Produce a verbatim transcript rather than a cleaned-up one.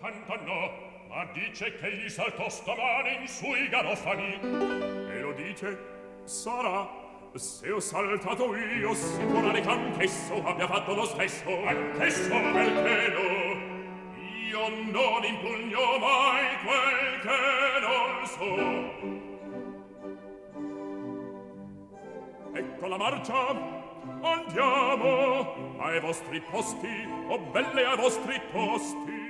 tanto no, ma dice che gli saltò stamane in sui garofani. E lo dice? Sarà. Se ho saltato io, si può dire che anch'esso abbia fatto lo stesso. Anch'esso? Perché no? Io non impugno mai quel che non so. Ecco la marcia. Andiamo ai vostri posti, o belle ai vostri posti.